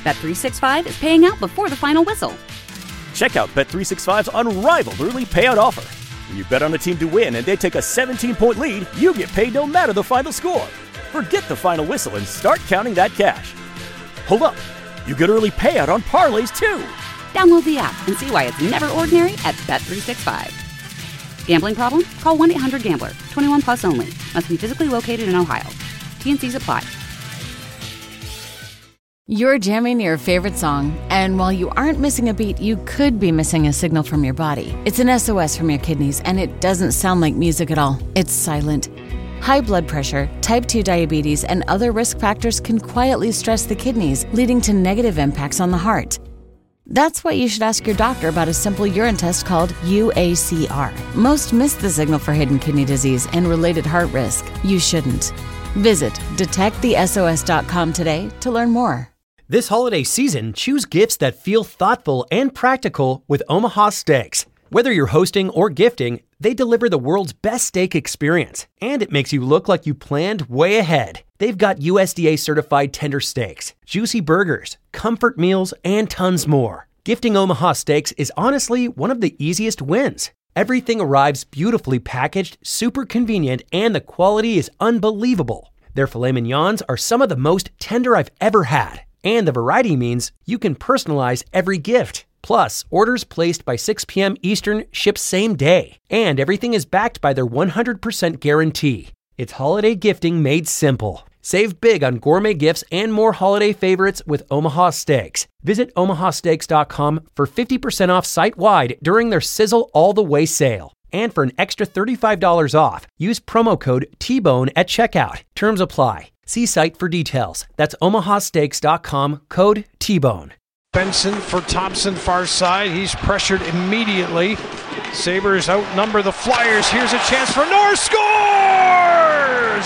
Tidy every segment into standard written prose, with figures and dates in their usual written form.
Bet365 is paying out before the final whistle. Check out Bet365's unrivaled early payout offer. When you bet on a team to win and they take a 17-point lead, you get paid no matter the final score. Forget the final whistle and start counting that cash. Hold up. You get early payout on parlays, too. Download the app and see why it's never ordinary at Bet365. Gambling problem? Call 1-800-GAMBLER. 21 plus only. Must be physically located in Ohio. T&Cs apply. You're jamming your favorite song, and while you aren't missing a beat, you could be missing a signal from your body. It's an SOS from your kidneys, and it doesn't sound like music at all. It's silent. High blood pressure, type 2 diabetes, and other risk factors can quietly stress the kidneys, leading to negative impacts on the heart. That's why you should ask your doctor about a simple urine test called UACR. Most miss the signal for hidden kidney disease and related heart risk. You shouldn't. Visit detectthesos.com today to learn more. This holiday season, choose gifts that feel thoughtful and practical with Omaha Steaks. Whether you're hosting or gifting, they deliver the world's best steak experience, and it makes you look like you planned way ahead. They've got USDA certified tender steaks, juicy burgers, comfort meals, and tons more. Gifting Omaha Steaks is honestly one of the easiest wins. Everything arrives beautifully packaged, super convenient, and the quality is unbelievable. Their filet mignons are some of the most tender I've ever had, and the variety means you can personalize every gift. Plus, orders placed by 6 p.m. Eastern ship same day, and everything is backed by their 100% guarantee. It's holiday gifting made simple. Save big on gourmet gifts and more holiday favorites with Omaha Steaks. Visit omahasteaks.com for 50% off site-wide during their Sizzle All the Way sale. And for an extra $35 off, use promo code TBONE at checkout. Terms apply. See site for details. That's omahasteaks.com, code TBONE. Benson for Thompson, far side. He's pressured immediately. Sabres outnumber the Flyers. Here's a chance for Norris. Scores!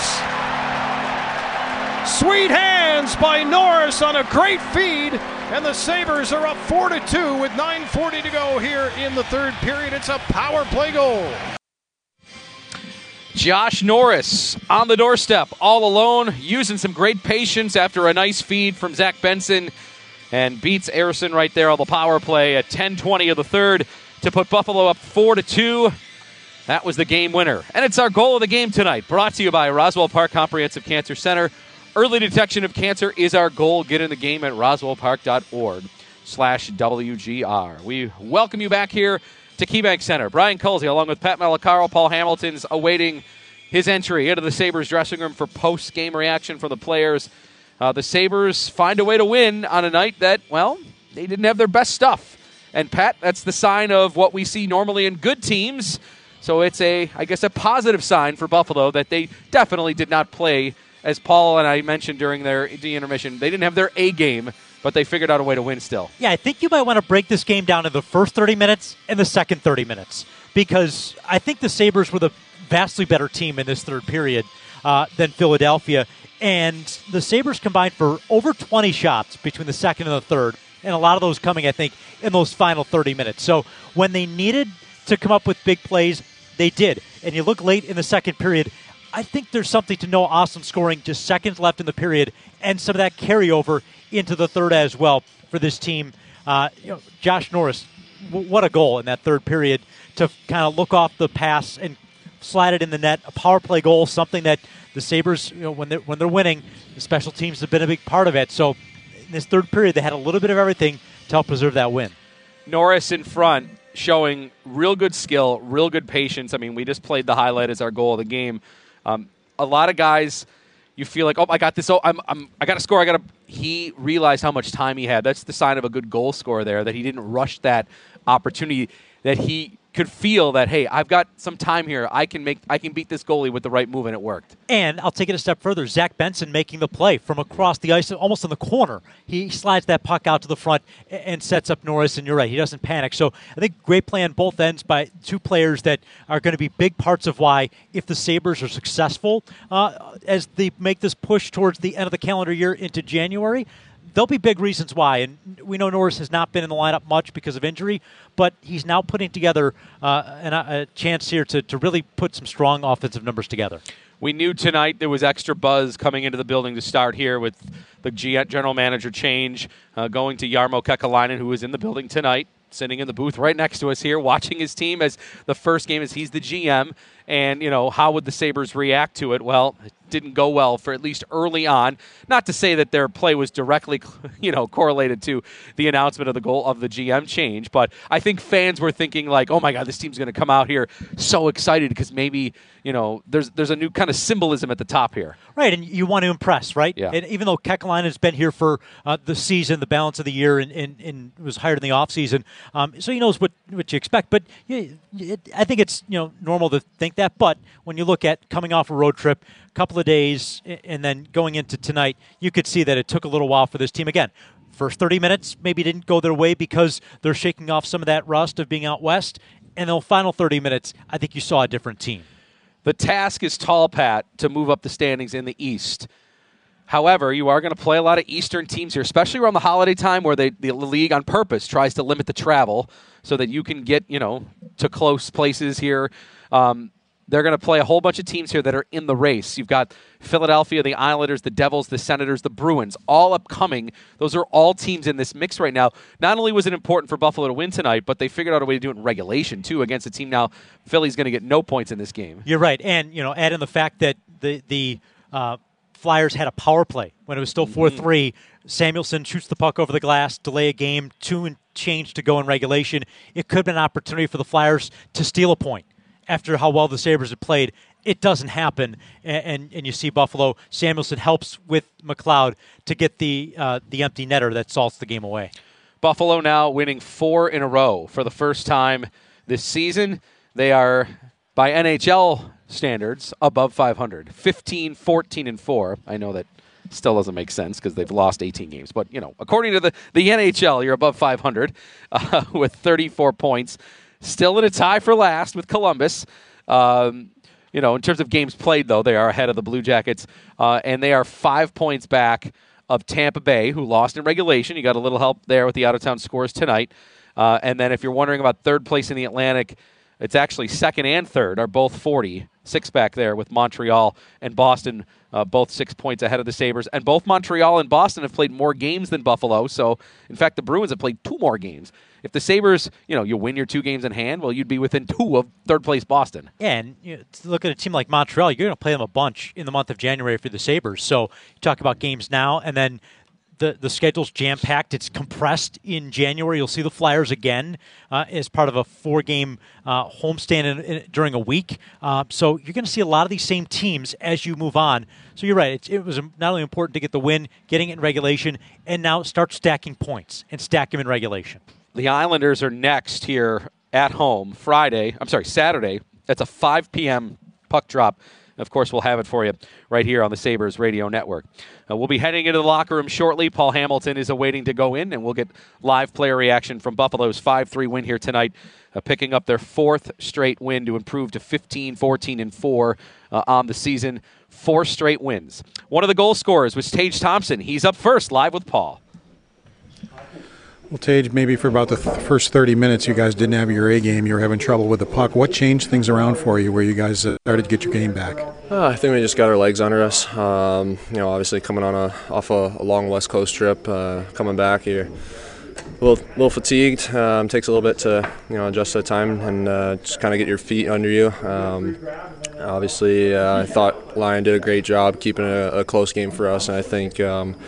Sweet hands by Norris on a great feed. And the Sabres are up 4-2 with 9:40 to go here in the third period. It's a power play goal. Josh Norris on the doorstep, all alone, using some great patience after a nice feed from Zach Benson, and beats Ersson right there on the power play at 10:20 of the third to put Buffalo up 4-2. That was the game winner. And it's our goal of the game tonight, brought to you by Roswell Park Comprehensive Cancer Center. Early detection of cancer is our goal. Get in the game at roswellpark.org/WGR. We welcome you back here to KeyBank Center. Brian Colsey, along with Pat Malacaro, Paul Hamilton's awaiting his entry into the Sabres dressing room for post-game reaction from the players. The Sabres find a way to win on a night that, well, they didn't have their best stuff. And, Pat, that's the sign of what we see normally in good teams. So it's a positive sign for Buffalo that they definitely did not play, as Paul and I mentioned during the intermission. They didn't have their A game, but they figured out a way to win still. Yeah, I think you might want to break this game down to the first 30 minutes and the second 30 minutes, because I think the Sabres were the vastly better team in this third period than Philadelphia. And the Sabres combined for over 20 shots between the second and the third, and a lot of those coming, I think, in those final 30 minutes. So when they needed to come up with big plays, they did. And you look late in the second period, I think there's something to Noah Ostlund scoring just seconds left in the period, and some of that carryover into the third as well for this team. Josh Norris, what a goal in that third period to kind of look off the pass and slide it in the net. A power play goal, something that the Sabres, when they're winning, the special teams have been a big part of it. So in this third period, they had a little bit of everything to help preserve that win. Norris in front, showing real good skill, real good patience. I mean, we just played the highlight as our goal of the game. A lot of guys, you feel like, oh, I got this. Oh, I got to score. He realized how much time he had. That's the sign of a good goal scorer there, that he didn't rush that opportunity, that he could feel that, hey, I've got some time here. I can beat this goalie with the right move, and it worked. And I'll take it a step further. Zach Benson making the play from across the ice, almost in the corner. He slides that puck out to the front and sets up Norris, and you're right, he doesn't panic. So I think great play on both ends by two players that are going to be big parts of why, if the Sabres are successful as they make this push towards the end of the calendar year into January, there'll be big reasons why. And we know Norris has not been in the lineup much because of injury, but he's now putting together a chance here to really put some strong offensive numbers together. We knew tonight there was extra buzz coming into the building to start here with the general manager change, going to Jarmo Kekalainen, who was in the building tonight, sitting in the booth right next to us here, watching his team as the first game as he's the GM. And, how would the Sabres react to it? Well, it didn't go well for at least early on. Not to say that their play was directly, correlated to the announcement of the goal of the GM change, but I think fans were thinking like, oh my God, this team's going to come out here so excited because maybe, there's a new kind of symbolism at the top here. Right, and you want to impress, right? Yeah. And even though Kekalainen has been here for the season, the balance of the year, and was hired in the offseason, so he knows what you expect. But I think it's normal to think that. But when you look at coming off a road trip, a couple of days, and then going into tonight, you could see that it took a little while for this team. Again, first 30 minutes maybe didn't go their way because they're shaking off some of that rust of being out west. And the final 30 minutes, I think you saw a different team. The task is tall, Pat, to move up the standings in the East. However, you are going to play a lot of Eastern teams here, especially around the holiday time where the league on purpose tries to limit the travel so that you can get, to close places here. They're going to play a whole bunch of teams here that are in the race. You've got Philadelphia, the Islanders, the Devils, the Senators, the Bruins, all upcoming. Those are all teams in this mix right now. Not only was it important for Buffalo to win tonight, but they figured out a way to do it in regulation, too, against a team now. Philly's going to get no points in this game. You're right. And, add in the fact that the Flyers had a power play when it was still 4-3. Samuelsson shoots the puck over the glass, delay a game, 2 and change to go in regulation. It could have been an opportunity for the Flyers to steal a point. After how well the Sabres have played, it doesn't happen, and you see Buffalo. Samuelsson helps with McLeod to get the empty netter that salts the game away. Buffalo now winning 4 in a row for the first time this season. They are, by NHL standards, above 500. 15, 14, and 4. I know that still doesn't make sense because they've lost 18 games. But, according to the NHL, you're above 500 with 34 points. Still in a tie for last with Columbus. In terms of games played, though, they are ahead of the Blue Jackets, and they are 5 points back of Tampa Bay, who lost in regulation. You got a little help there with the out-of-town scores tonight. And then if you're wondering about third place in the Atlantic, it's actually second and third are both 40. 6 back there with Montreal and Boston, both 6 points ahead of the Sabres. And both Montreal and Boston have played more games than Buffalo. So, in fact, the Bruins have played 2 more games. If the Sabres, you win your 2 games in hand, well, you'd be within 2 of third-place Boston. And look at a team like Montreal. You're going to play them a bunch in the month of January for the Sabres. So you talk about games now, and then the schedule's jam-packed. It's compressed in January. You'll see the Flyers again as part of a 4-game homestand during a week. So you're going to see a lot of these same teams as you move on. So you're right. It was not only important to get the win, getting it in regulation, and now start stacking points and stack them in regulation. The Islanders are next here at home Saturday. That's a 5 p.m. puck drop. Of course, we'll have it for you right here on the Sabres Radio Network. We'll be heading into the locker room shortly. Paul Hamilton is awaiting to go in, and we'll get live player reaction from Buffalo's 5-3 win here tonight, picking up their 4th straight win to improve to 15, 14, and 4 on the season. 4 straight wins. One of the goal scorers was Tage Thompson. He's up first, live with Paul. Well, Tage, maybe for about the first 30 minutes, you guys didn't have your A game. You were having trouble with the puck. What changed things around for you where you guys started to get your game back? I think we just got our legs under us. Obviously coming on off a long West Coast trip, coming back, you're a little fatigued. Takes a little bit to adjust to time and just kind of get your feet under you. Obviously, I thought Lyon did a great job keeping a close game for us, and I think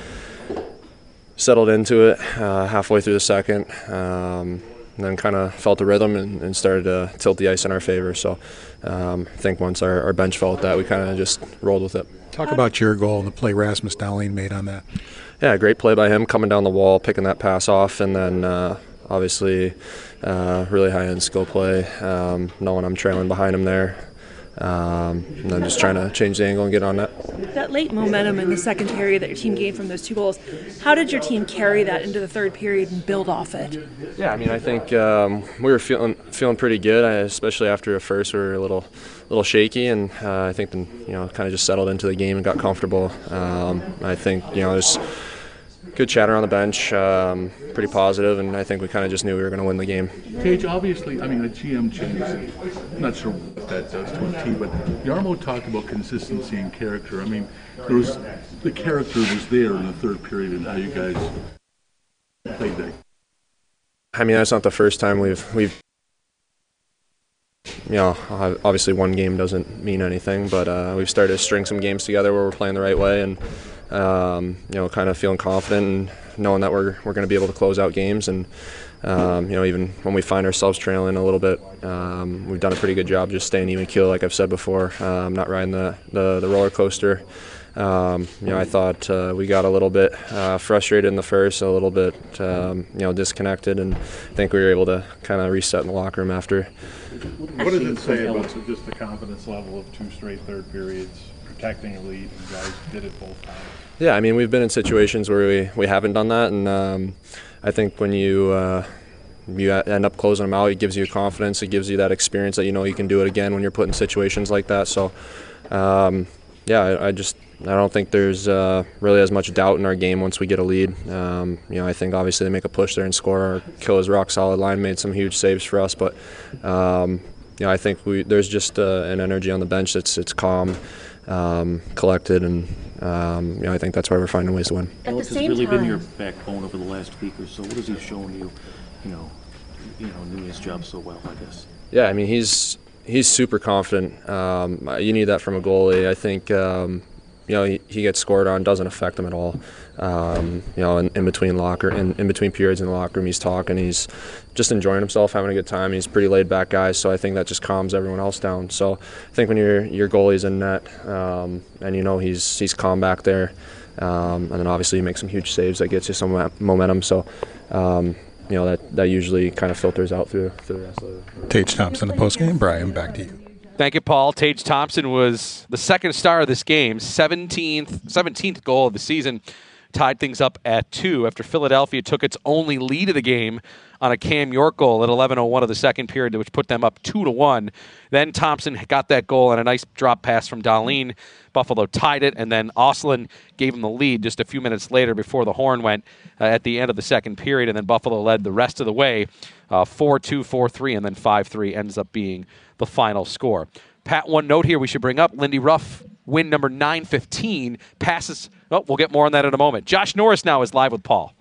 settled into it halfway through the second, and then kind of felt the rhythm and started to tilt the ice in our favor. So I think once our bench felt that, we kind of just rolled with it. Talk about your goal and the play Rasmus Dahlin made on that. Yeah, great play by him, coming down the wall, picking that pass off, and then obviously really high-end skill play, knowing I'm trailing behind him there. And then just trying to change the angle and get on net. That late momentum in the second period that your team gained from those 2 goals, how did your team carry that into the third period and build off it? Yeah, I think we were feeling pretty good, especially after a first. We were a little shaky, and I think then kind of just settled into the game and got comfortable. I think just good chatter on the bench, pretty positive, and I think we kind of just knew we were going to win the game. Tage, obviously, I mean, a GM change, I'm not sure what that does to a team, but Jarmo talked about consistency and character. I mean, the character was there in the third period and how you guys played that. I mean, that's not the first time we've obviously one game doesn't mean anything, but we've started to string some games together where we're playing the right way and, kind of feeling confident and knowing that we're going to be able to close out games. And, even when we find ourselves trailing a little bit, we've done a pretty good job just staying even keel, like I've said before, not riding the roller coaster. I thought we got a little bit frustrated in the first, a little bit, disconnected, and I think we were able to kind of reset in the locker room after. What does it say about just the confidence level of 2 straight third periods, protecting a lead, and you guys did it both times? Yeah, I mean, we've been in situations where we haven't done that, and I think when you end up closing them out, it gives you confidence, it gives you that experience that you can do it again when you're put in situations like that. So, I don't think there's really as much doubt in our game once we get a lead. I think obviously they make a push there and score. Our kill is rock solid. Line made some huge saves for us, but I think there's just an energy on the bench that's calm, collected, and I think that's why we're finding ways to win. Phillips has really been your backbone over the last week or so. What has he shown you? Doing his job so well, I guess. Yeah, I mean he's super confident. You need that from a goalie. I think. He gets scored on, doesn't affect him at all. In between periods in the locker room, he's talking, he's just enjoying himself, having a good time. He's a pretty laid back guy, so I think that just calms everyone else down. So I think when your goalie's in net, and he's calm back there, and then obviously he makes some huge saves that gets you some momentum. So. That usually kind of filters out through the rest of the. Tage Thompson, the postgame. Brian, back to you. Thank you, Paul. Tage Thompson was the second star of this game, 17th goal of the season. Tied things up at 2 after Philadelphia took its only lead of the game on a Cam York goal at 11:01 of the second period, which put them up 2-1. Then Thompson got that goal on a nice drop pass from Dahlin. Buffalo tied it, and then Ostlund gave him the lead just a few minutes later before the horn went at the end of the second period, and then Buffalo led the rest of the way, 4-2, 4-3, and then 5-3 ends up being the final score. Pat, one note here we should bring up, Lindy Ruff, win number 915, passes. Oh, we'll get more on that in a moment. Josh Norris now is live with Paul.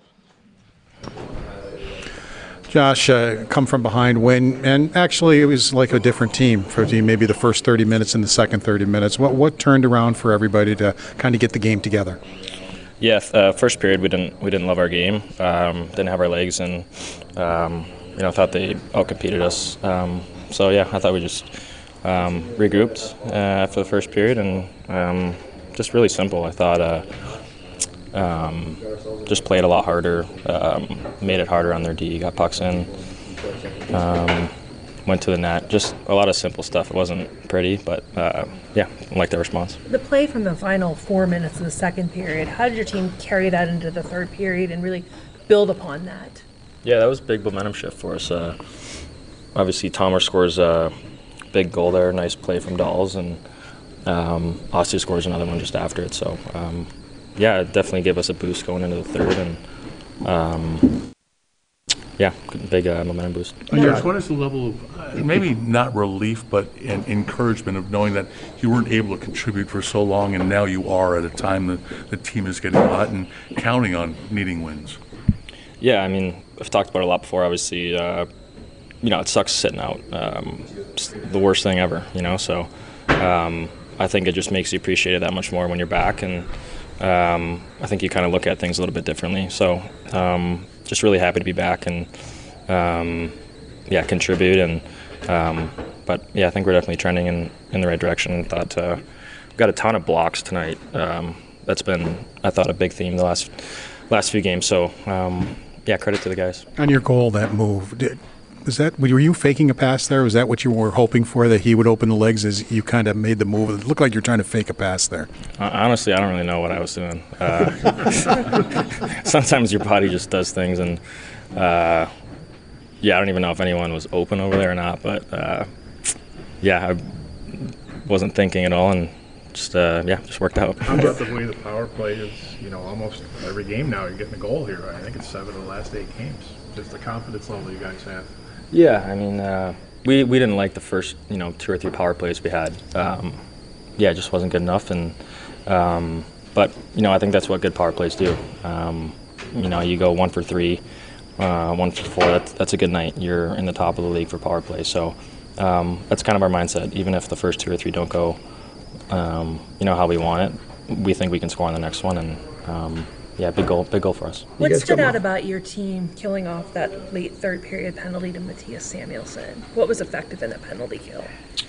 Josh, come from behind win, and actually it was like a different team for maybe the first 30 minutes and the second 30 minutes. What turned around for everybody to kind of get the game together? Yeah, first period we didn't love our game, didn't have our legs, and thought they outcompeted us. I thought we just regrouped after the first period, and just really simple. I thought just played a lot harder, made it harder on their D, got pucks in, went to the net. Just a lot of simple stuff. It wasn't pretty, but I liked the response. The play from the final 4 minutes of the second period, how did your team carry that into the third period and really build upon that? Yeah, that was a big momentum shift for us. Obviously, Tomer scores a big goal there, nice play from Dolls, and Ostia scores another one just after it. So, it definitely gave us a boost going into the third, and big momentum boost. Josh, what is the level of, maybe not relief, but an encouragement of knowing that you weren't able to contribute for so long, and now you are at a time that the team is getting hot and counting on needing wins? Yeah, I mean, I've talked about it a lot before. Obviously, it sucks sitting out. It's the worst thing ever, So I think it just makes you appreciate it that much more when you're back, and I think you kind of look at things a little bit differently. So just really happy to be back and contribute. And I think we're definitely trending in the right direction. Thought we've got a ton of blocks tonight. That's been, I thought, a big theme the last few games. So credit to the guys. On your goal, that move, were you faking a pass there? Was that what you were hoping for, that he would open the legs as you kind of made the move? It looked like you're trying to fake a pass there. Honestly, I don't really know what I was doing. Sometimes your body just does things, and I don't even know if anyone was open over there or not. But I wasn't thinking at all, and just worked out. How about the way the power play is, almost every game now you're getting a goal here. I think it's 7 of the last 8 games. Just the confidence level you guys have. Yeah, I mean, we didn't like the first, 2 or 3 power plays we had. It just wasn't good enough. And but I think that's what good power plays do. You go 1 for 3, 1 for 4. That's a good night. You're in the top of the league for power play. So that's kind of our mindset. Even if the first 2 or 3 don't go, how we want it, we think we can score on the next one. And big goal for us. What stood out about your team killing off that late third period penalty to Matthias Samuelsson? What was effective in that penalty kill?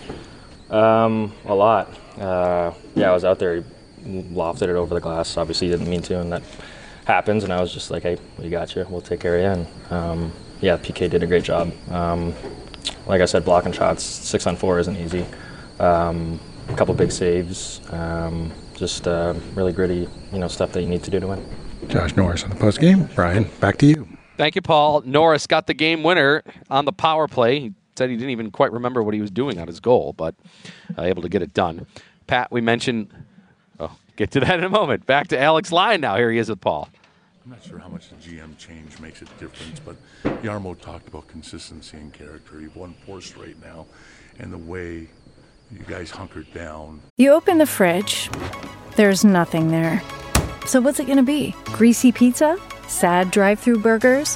A lot. I was out there. He lofted it over the glass. Obviously, he didn't mean to, and that happens. And I was just like, "Hey, we got you. We'll take care of you." And PK did a great job. Like I said, blocking shots 6 on 4 isn't easy. A couple big saves. Just really gritty, stuff that you need to do to win. Josh Norris on the postgame. Brian, back to you. Thank you, Paul. Norris got the game winner on the power play. He said he didn't even quite remember what he was doing on his goal, but able to get it done. Pat, we mentioned... Oh, get to that in a moment. Back to Alex Lyon now. Here he is with Paul. I'm not sure how much the GM change makes a difference, but Jarmo talked about consistency and character. You've won 4 straight now, and the way you guys hunkered down. You open the fridge, there's nothing there. So what's it going to be? Greasy pizza? Sad drive-thru burgers?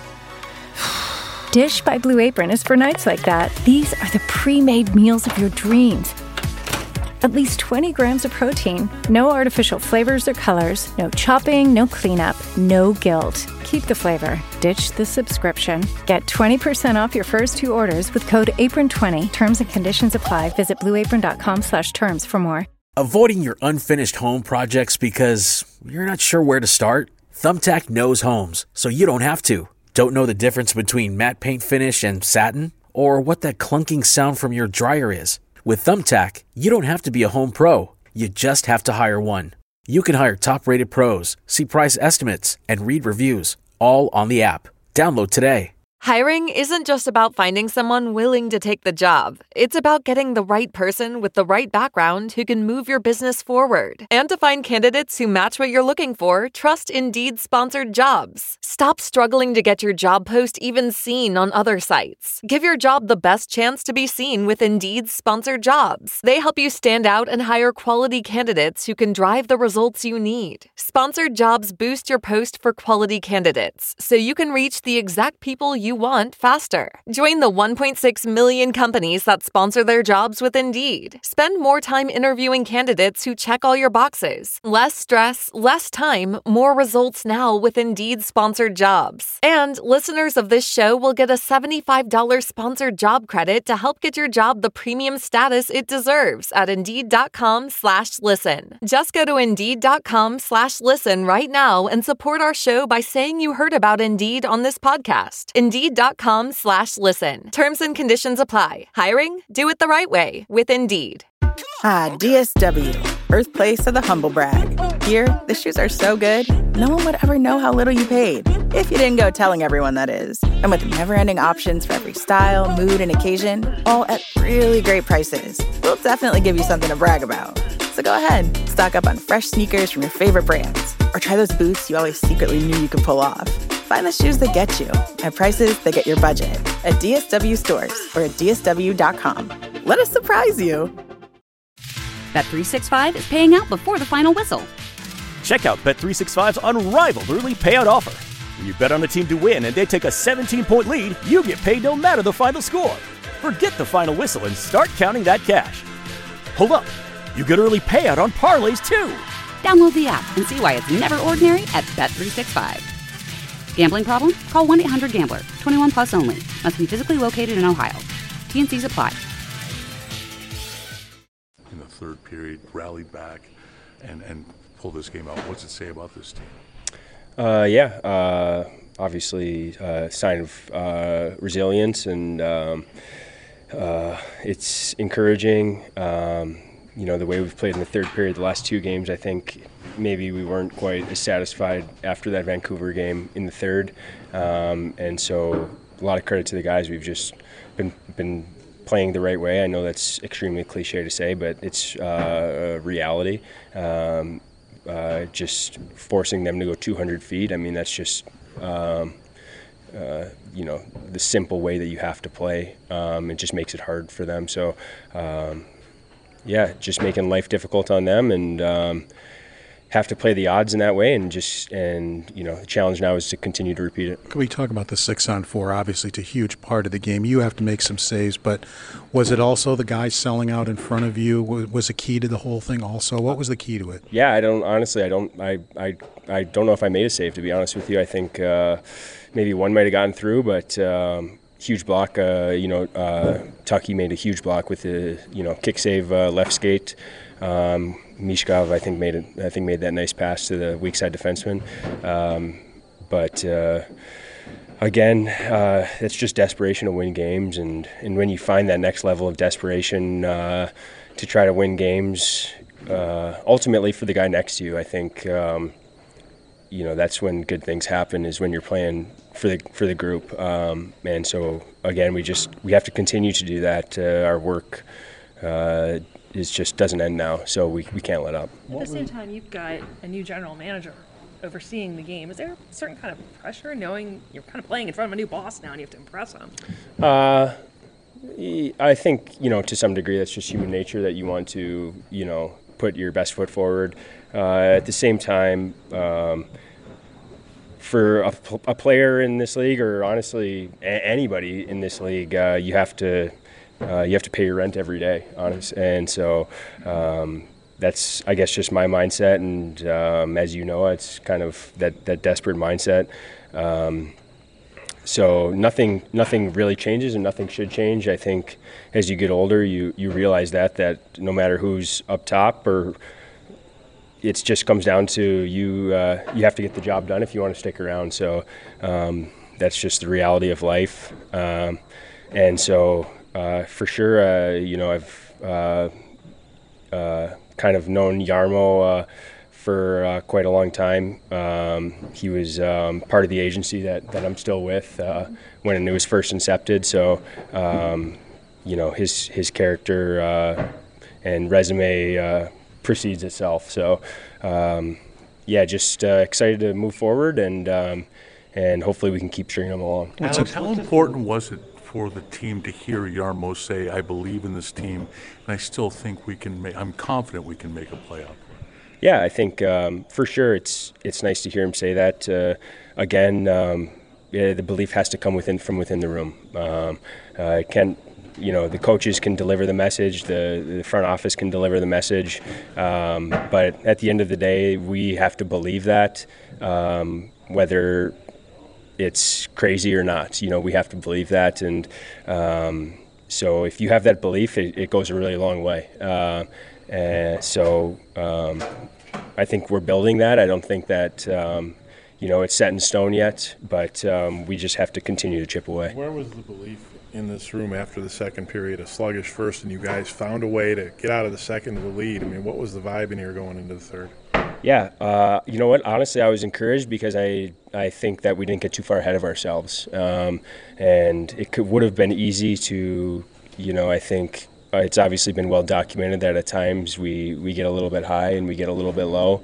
Dish by Blue Apron is for nights like that. These are the pre-made meals of your dreams. At least 20 grams of protein, no artificial flavors or colors, no chopping, no cleanup, no guilt. Keep the flavor. Ditch the subscription. Get 20% off your first 2 orders with code APRON20. Terms and conditions apply. Visit blueapron.com/terms for more. Avoiding your unfinished home projects because you're not sure where to start? Thumbtack knows homes, so you don't have to. Don't know the difference between matte paint finish and satin? Or what that clunking sound from your dryer is? With Thumbtack, you don't have to be a home pro. You just have to hire one. You can hire top-rated pros, see price estimates, and read reviews, all on the app. Download today. Hiring isn't just about finding someone willing to take the job. It's about getting the right person with the right background who can move your business forward. And to find candidates who match what you're looking for, trust Indeed-sponsored jobs. Stop struggling to get your job post even seen on other sites. Give your job the best chance to be seen with Indeed-sponsored jobs. They help you stand out and hire quality candidates who can drive the results you need. Sponsored jobs boost your post for quality candidates, so you can reach the exact people you want faster. Join the 1.6 million companies that sponsor their jobs with Indeed. Spend more time interviewing candidates who check all your boxes. Less stress, less time, more results now with Indeed-sponsored jobs. And listeners of this show will get a $75 sponsored job credit to help get your job the premium status it deserves at Indeed.com/listen. Just go to Indeed.com/listen right now and support our show by saying you heard about Indeed on this podcast. Indeed.com/listen. Terms and conditions apply. Hiring? Do it the right way with Indeed. DSW, birthplace of the humble brag. Here, the shoes are so good, no one would ever know how little you paid. If you didn't go telling everyone, that is. And with never-ending options for every style, mood, and occasion, all at really great prices, we'll definitely give you something to brag about. So go ahead, stock up on fresh sneakers from your favorite brands, or try those boots you always secretly knew you could pull off. Find the shoes that get you at prices that get your budget at DSW stores or at DSW.com. Let us surprise you. Bet365 is paying out before the final whistle. Check out Bet365's unrivaled early payout offer. When you bet on a team to win and they take a 17-point lead, you get paid no matter the final score. Forget the final whistle and start counting that cash. Hold up. You get early payout on parlays too. Download the app and see why it's never ordinary at Bet365. Gambling problem? Call 1-800-GAMBLER. 21 plus only. Must be physically located in Ohio. T&Cs apply. In the third period, rallied back and pulled this game out. What's it say about this team? Obviously sign of resilience, and it's encouraging. The way we've played in the third period the last 2 games, I think maybe we weren't quite as satisfied after that Vancouver game in the third. And so a lot of credit to the guys. We've just been playing the right way. I know that's extremely cliche to say, but it's a reality. Just forcing them to go 200 feet, I mean, that's just, the simple way that you have to play. It just makes it hard for them. So, just making life difficult on them, and have to play the odds in that way, and the challenge now is to continue to repeat it. Can we talk about the 6-on-4? Obviously, it's a huge part of the game. You have to make some saves, but was it also the guys selling out in front of you? Was a key to the whole thing also? What was the key to it? Yeah, I don't know if I made a save, to be honest with you. I think maybe one might have gotten through, but huge block. Tucky made a huge block with the kick save left skate. Mishkov, I think made that nice pass to the weak side defenseman. Again, it's just desperation to win games, and when you find that next level of desperation to try to win games, ultimately for the guy next to you, I think that's when good things happen, is when you're playing for the group. And so again, we have to continue to do that. Our work just doesn't end now, so we can't let up. At the same time, you've got a new general manager overseeing the game. Is there a certain kind of pressure knowing you're kind of playing in front of a new boss now and you have to impress him? I think, to some degree that's just human nature, that you want to, put your best foot forward. At the same time, for a player in this league, or honestly anybody in this league, you have to pay your rent every day, and so that's, I guess, just my mindset. And as you know, it's kind of that desperate mindset. So nothing really changes, and nothing should change. I think as you get older, you realize that no matter who's up top, or it just comes down to you have to get the job done if you want to stick around. So that's just the reality of life. And so for sure, I've kind of known Jarmo for quite a long time. He was part of the agency that I'm still with when it was first incepted. So, his character and resume precedes itself. So, just excited to move forward, and hopefully we can keep stringing them along. Alex, how important was it for the team to hear Jarmo say, "I believe in this team, and I still think I'm confident we can make a playoff"? Yeah, I think for sure it's nice to hear him say that. Again, the belief has to come from within the room. The coaches can deliver the message, the front office can deliver the message, but at the end of the day, we have to believe that, whether it's crazy or not. We have to believe that, and so if you have that belief, it goes a really long way. I think we're building that. I don't think that it's set in stone yet, but we just have to continue to chip away. Where was the belief in this room after the second period? A sluggish first, and you guys found a way to get out of the second to the lead. I mean, what was the vibe in here going into the third? Yeah, you know what? Honestly, I was encouraged because I think that we didn't get too far ahead of ourselves, and it would have been easy to, I think it's obviously been well documented that at times we get a little bit high and we get a little bit low,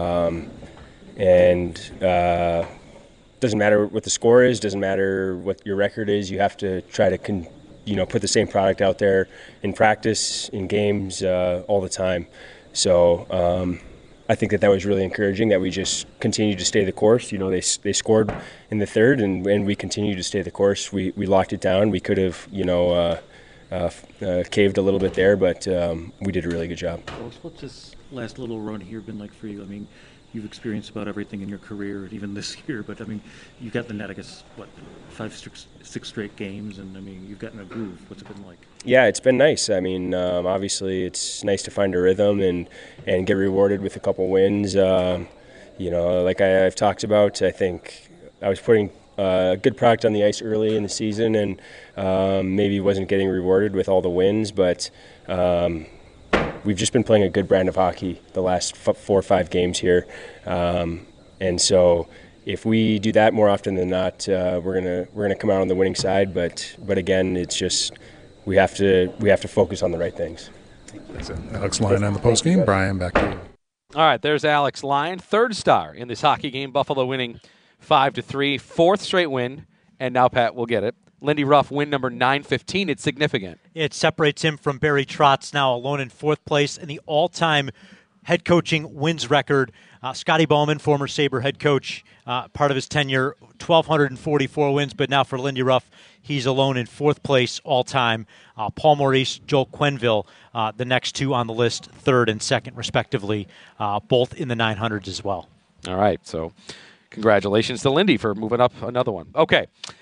doesn't matter what the score is, doesn't matter what your record is. You have to try to put the same product out there in practice, in games, all the time. So I think that was really encouraging, that we just continued to stay the course. They scored in the third, and we continued to stay the course. We locked it down. We could have caved a little bit there, but we did a really good job. What's this last little run here been like for you? I mean, you've experienced about everything in your career, and even this year, but I mean, you've got the net, I guess, 6 straight games, and I mean, you've gotten a groove. What's it been like? Yeah, it's been nice. I mean, obviously it's nice to find a rhythm and get rewarded with a couple wins. Like I've talked about, I think I was putting a good product on the ice early in the season, and maybe wasn't getting rewarded with all the wins, but we've just been playing a good brand of hockey the last 4 or 5 games here, and so if we do that more often than not, we're gonna come out on the winning side. But again, it's just we have to focus on the right things. Alex Lyon on the postgame. Brian, back to you. All right, there's Alex Lyon, third star in this hockey game. Buffalo winning 5-3, fourth straight win, and now Pat will get it. Lindy Ruff, win number 915. It's significant. It separates him from Barry Trotz, now alone in fourth place in the all-time head coaching wins record. Scotty Bowman, former Sabre head coach, part of his tenure, 1,244 wins, but now for Lindy Ruff, he's alone in fourth place all-time. Paul Maurice, Joel Quenneville, the next two on the list, third and second, respectively, both in the 900s as well. All right, so congratulations to Lindy for moving up another one. Okay,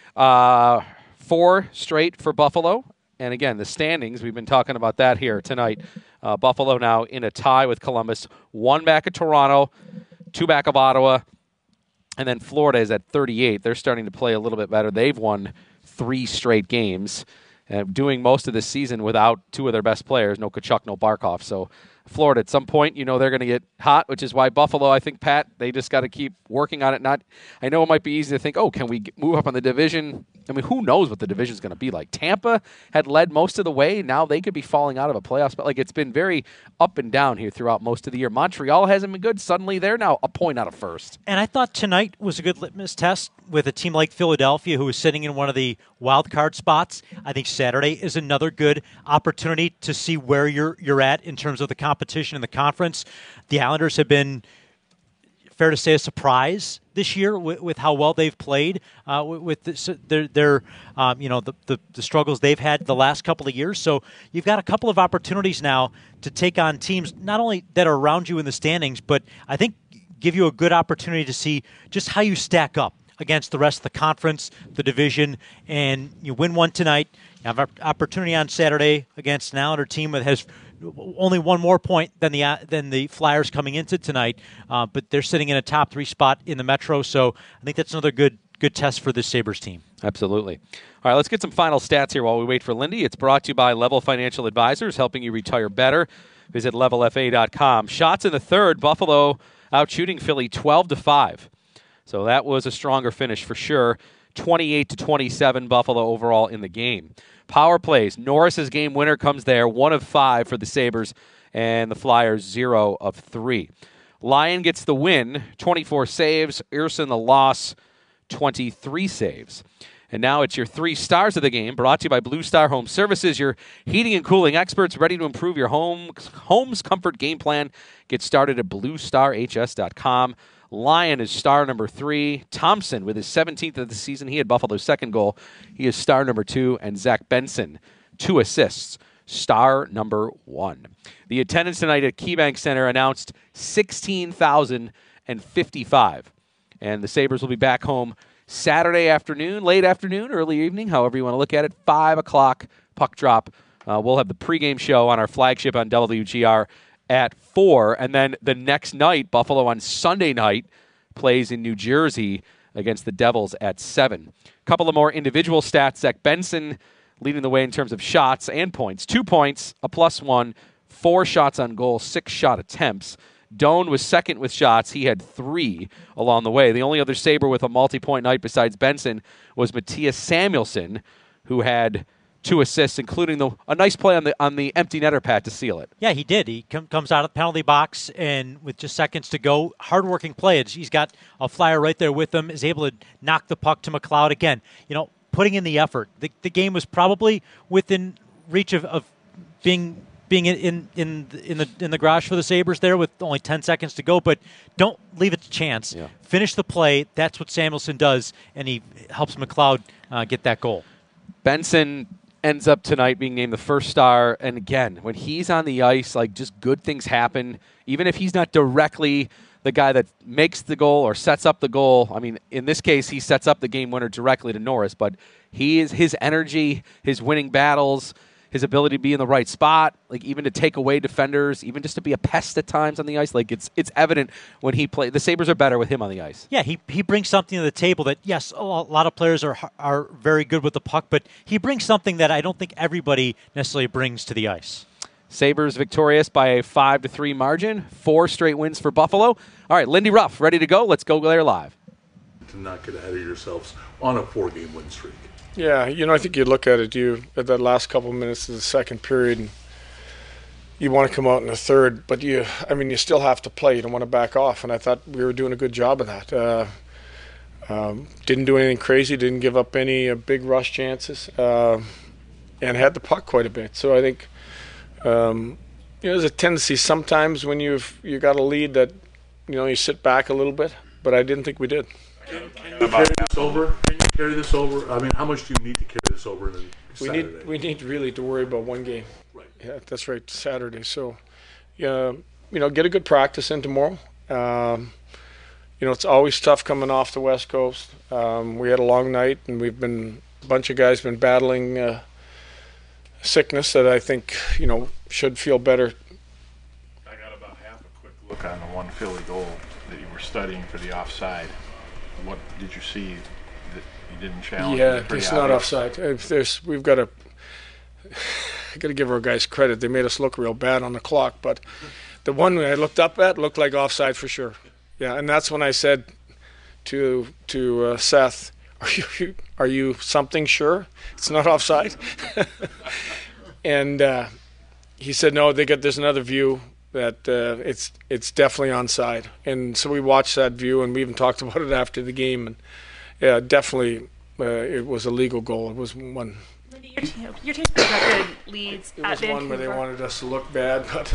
4 straight for Buffalo. And again, the standings, we've been talking about that here tonight. Buffalo now in a tie with Columbus, 1 back of Toronto, 2 back of Ottawa, and then Florida is at 38. They're starting to play a little bit better. They've won 3 straight games, doing most of this season without 2 of their best players, no Tkachuk, no Barkov. So Florida, at some point, they're going to get hot, which is why Buffalo, I think, Pat, they just got to keep working on it. I know it might be easy to think, can we move up on the division? I mean, who knows what the division is going to be like? Tampa had led most of the way. Now they could be falling out of a playoff spot. It's been very up and down here throughout most of the year. Montreal hasn't been good. Suddenly they're now a point out of first. And I thought tonight was a good litmus test with a team like Philadelphia, who is sitting in one of the wild card spots. I think Saturday is another good opportunity to see where you're at in terms of the competition in the conference. The Islanders have been, fair to say, a surprise this year with how well they've played, with their the struggles they've had the last couple of years. So you've got a couple of opportunities now to take on teams not only that are around you in the standings, but I think give you a good opportunity to see just how you stack up against the rest of the conference, the division, and you win one tonight. You have an opportunity on Saturday against an Islander team that has only one more point than the Flyers coming into tonight, but they're sitting in a top 3 spot in the Metro, so I think that's another good test for this Sabres team. Absolutely. All right, let's get some final stats here while we wait for Lindy. It's brought to you by Level Financial Advisors, helping you retire better. Visit levelfa.com. Shots in the third, Buffalo out shooting Philly 12-5. So that was a stronger finish for sure. 28-27 Buffalo overall in the game. Power plays. Norris's game winner comes there, 1 of 5 for the Sabres, and the Flyers 0 of 3. Lyon gets the win, 24 saves. Ersson the loss, 23 saves. And now it's your 3 stars of the game, brought to you by Blue Star Home Services, your heating and cooling experts ready to improve your home's comfort game plan. Get started at bluestarhs.com. Lyon is star number 3. Thompson, with his 17th of the season, he had Buffalo's second goal. He is star number 2. And Zach Benson, 2 assists, star number 1. The attendance tonight at KeyBank Center announced 16,055. And the Sabres will be back home Saturday afternoon, late afternoon, early evening, however you want to look at it, 5 o'clock puck drop. We'll have the pregame show on our flagship on WGR at 4, and then the next night, Buffalo on Sunday night plays in New Jersey against the Devils at 7. A couple of more individual stats. Zach Benson leading the way in terms of shots and points. 2 points, a +1, 4 shots on goal, 6 shot attempts. Doan was second with shots. He had 3 along the way. The only other Sabre with a multi-point night besides Benson was Matthias Samuelsson, who had 2 assists, including a nice play on the empty netter pad to seal it. Yeah, he did. He comes out of the penalty box, and with just seconds to go, hard-working play. He's got a Flyer right there with him, is able to knock the puck to McLeod again. Putting in the effort. The game was probably within reach of being in the garage for the Sabres there with only 10 seconds to go, but don't leave it to chance. Yeah. Finish the play. That's what Samuelsson does, and he helps McLeod get that goal. Benson ends up tonight being named the first star. And again, when he's on the ice, just good things happen. Even if he's not directly the guy that makes the goal or sets up the goal. I mean, in this case, he sets up the game winner directly to Norris. But his energy, his winning battles, his ability to be in the right spot, even to take away defenders, even just to be a pest at times on the ice. It's evident when he plays. The Sabres are better with him on the ice. Yeah, he brings something to the table that, yes, a lot of players are very good with the puck, but he brings something that I don't think everybody necessarily brings to the ice. Sabres victorious by a 5-3 margin. 4 straight wins for Buffalo. All right, Lindy Ruff, ready to go. Let's go there live. to not get ahead of yourselves on a 4-game win streak? Yeah, I think you look at it, at that last couple of minutes of the second period, and you want to come out in the third, but you still have to play. You don't want to back off, and I thought we were doing a good job of that. Didn't do anything crazy, didn't give up any big rush chances, and had the puck quite a bit. So I think there's a tendency sometimes when you got a lead that you sit back a little bit, but I didn't think we did. Can you carry this over? I mean, how much do you need to carry this over in Saturday? We need really to worry about one game. Right. Yeah, that's right, Saturday. So, get a good practice in tomorrow. It's always tough coming off the West Coast. We had a long night, and a bunch of guys been battling sickness that I think, should feel better. I got about half a quick look on the one Philly goal that you were studying for the offside. What did you see that you didn't challenge? Yeah, it's not offside. We've got to. I got to give our guys credit. They made us look real bad on the clock, but the one I looked up at looked like offside for sure. Yeah, and that's when I said to Seth, "Are you something sure it's not offside?" And he said, "No, there's another view that it's definitely onside." And so we watched that view, and we even talked about it after the game. And yeah, definitely, it was a legal goal. It was one. Your team's projected leads It at was Vancouver. one where they wanted us to look bad, but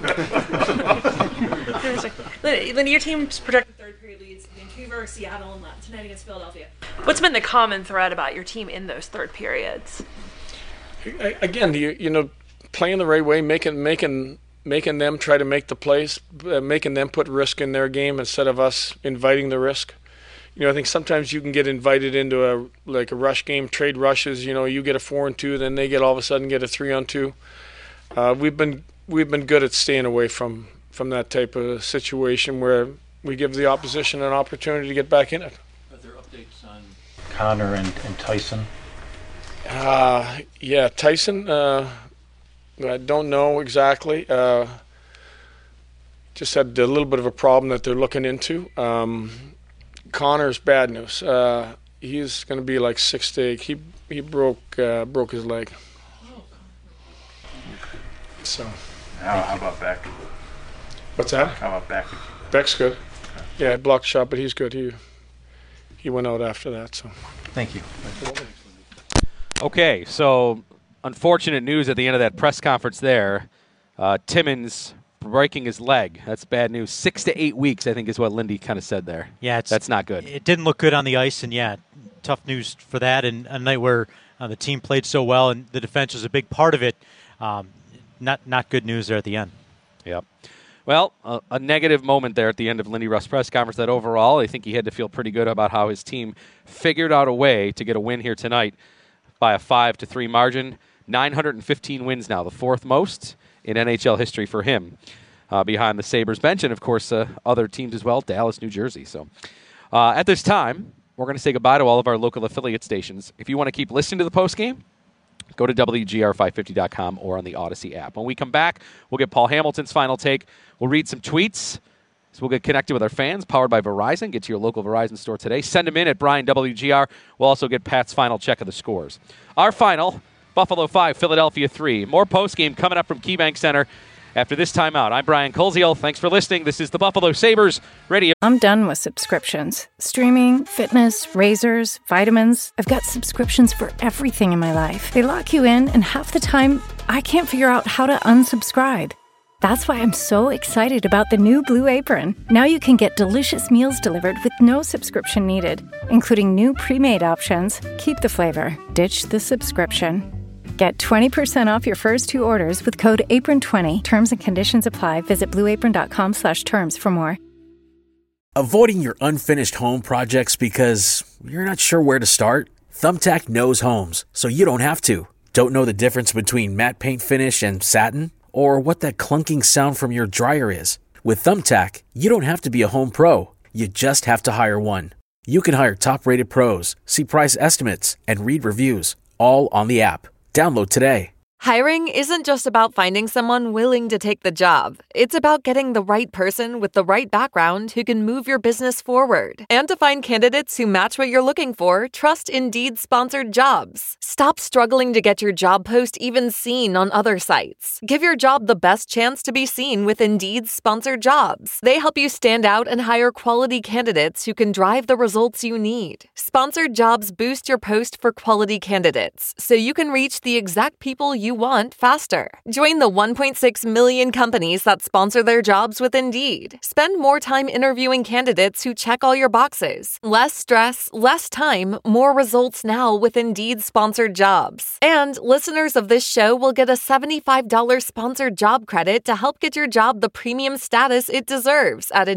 your team's projected third period leads: Vancouver, Seattle, and tonight against Philadelphia. What's been the common thread about your team in those third periods? Again, playing the right way, making them try to make the plays, making them put risk in their game instead of us inviting the risk. I think sometimes you can get invited into a rush game, trade rushes. You get a 4-on-2, then they all of a sudden get a 3-on-2. We've been good at staying away from that type of situation where we give the opposition an opportunity to get back in it. Are there updates on Connor and Tyson? Yeah, Tyson. I don't know exactly. Just had a little bit of a problem that they're looking into. Connor's bad news. He's going to be like 6 to 8. He broke his leg. So. How about Beck? What's that? How about Beck? Beck's good. Yeah, blocked shot, but he's good. He went out after that. So. Thank you. Okay, so unfortunate news at the end of that press conference there. Timmins breaking his leg. That's bad news. 6 to 8 weeks, I think, is what Lindy kind of said there. Yeah, that's not good. It didn't look good on the ice, and tough news for that. And a night where the team played so well, and the defense was a big part of it. Not good news there at the end. Yep. Well, a negative moment there at the end of Lindy Ruff's press conference. That overall, I think he had to feel pretty good about how his team figured out a way to get a win here tonight by a 5-3 margin. 915 wins now, the fourth most in NHL history for him, behind the Sabres bench and, of course, other teams as well, Dallas, New Jersey. So at this time, we're going to say goodbye to all of our local affiliate stations. If you want to keep listening to the postgame, go to WGR550.com or on the Odyssey app. When we come back, we'll get Paul Hamilton's final take. We'll read some tweets. So we'll get connected with our fans, powered by Verizon. Get to your local Verizon store today. Send them in at Brian WGR. We'll also get Pat's final check of the scores. Our final, Buffalo 5, Philadelphia 3. More postgame coming up from KeyBank Center after this timeout. I'm Brian Koziel. Thanks for listening. This is the Buffalo Sabres Radio. I'm done with subscriptions. Streaming, fitness, razors, vitamins. I've got subscriptions for everything in my life. They lock you in, and half the time, I can't figure out how to unsubscribe. That's why I'm so excited about the new Blue Apron. Now you can get delicious meals delivered with no subscription needed, including new pre-made options. Keep the flavor, ditch the subscription. Get 20% off your first 2 orders with code APRON20. Terms and conditions apply. Visit blueapron.com/terms for more. Avoiding your unfinished home projects because you're not sure where to start? Thumbtack knows homes, so you don't have to. Don't know the difference between matte paint finish and satin? Or what that clunking sound from your dryer is? With Thumbtack, you don't have to be a home pro. You just have to hire one. You can hire top-rated pros, see price estimates, and read reviews, all on the app. Download today. Hiring isn't just about finding someone willing to take the job. It's about getting the right person with the right background who can move your business forward. And to find candidates who match what you're looking for, trust Indeed sponsored jobs. Stop struggling to get your job post even seen on other sites. Give your job the best chance to be seen with Indeed sponsored jobs. They help you stand out and hire quality candidates who can drive the results you need. Sponsored jobs boost your post for quality candidates, so you can reach the exact people you want faster. Join the 1.6 million companies that sponsor their jobs with Indeed. Spend more time interviewing candidates who check all your boxes. Less stress, less time, more results now with Indeed sponsored jobs. And listeners of this show will get a $75 sponsored job credit to help get your job the premium status it deserves at